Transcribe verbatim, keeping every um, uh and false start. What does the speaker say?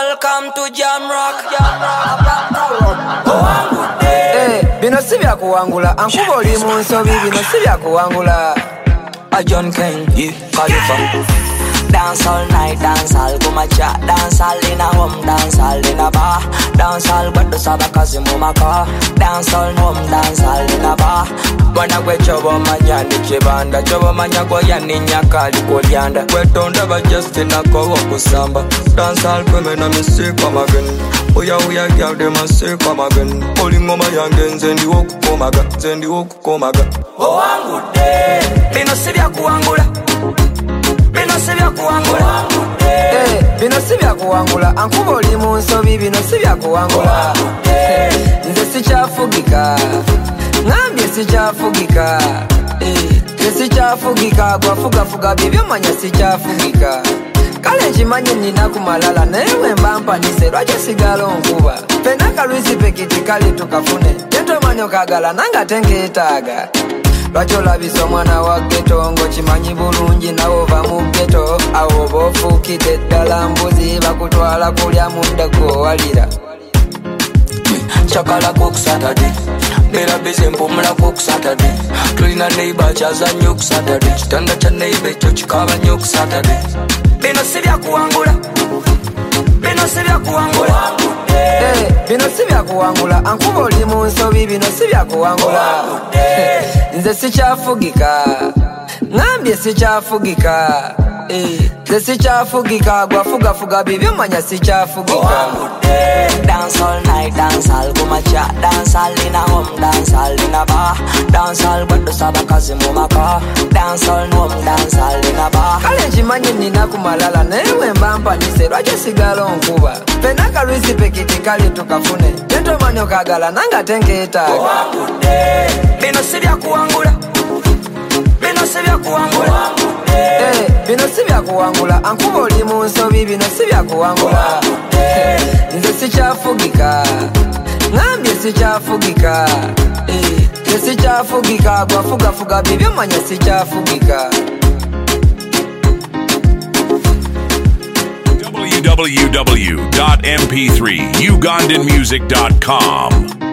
Welcome to Jam Rock. Hey, bino si bya kuwangula ankuba oli mu nsobi bino si bya kuwangula. A John King, yeah, Khalifa. Dance all night, dance all go my chat. Dance all in a home, dance all in a bar. Dance all but the sabakazi muma car. Dance all home, dance all in a bar. Wana kwe chobo manya ni chibanda. Chobo manya kwa ya ni nyaka li kolianda. Kwe tonda ba Justin na kowo kusamba. Dance all kwe mena misi kwa magen. Uya uya gyal de masi kwa magen. Oli ngoma yangen zendi woku komaga. Zendi woku komaga. O wangu de bino sibya kuangula. Bino si bya kuwangula. Hey, bino si bya kuwangula ankuba oli mu nsobi bino si bya kuwangula. Nze sikyafugika ngambye sikyafugika. Nze sikyafugika gwafugafuga bibyo manya sikyafugika. Kale nkimanyi nina kumalala naye wemba mpanise lwaki sigala onkuba. Fena kalwisi pekiti kale tukafune yentomanyi okagala nanga tenkeetaaga. Lwaki olabisa omwana wa ghetto ng'okimanyi bulungi nawe ova mu ghetto. Awo oba ofuukidde ddala mbuzi bakutwala kulya mudda gw'owalira. Chakala cook Saturday. Bera busy mpumula cook Saturday. Tulina neighbor kyazannyo ku Saturday. Kitanda kya neighbor ekyo kikaba nnyo ku Saturday. Bino si bya kuwangula. Bino si bya kuwangula. Hey, bino si bya kuwangula ankuba oli mu nsobi bino si bya kuwangula. Nze sikyafugika ngambye sikyafugika. Nze sikyafugika gwafugafuga bibyo manya sikyafugika. Dance all night, dance all go my chat. Dance all in a home, dance all in a bar. Dance all but the sabakazi muma car. Dance all home, dance all in a bar. Kale nkimanyi nina kumalala naye wemba mpanise lwaki sigala onkuba. Fena kalwisi pekiti kale tukafune yentomanyi okagala nanga tenkeetaaga. Bino si bya kuwangula. Bino si bya kuwangula. Hey, bino si bya kuwangula ankuba oli mu nsobi bino si bya kuwangula. Nze sikyafugika ngambye sikyafugika. Nze sikyafugika gwafugafuga bibyo manya sikyafugika. w w w dot m p three ugandan music dot com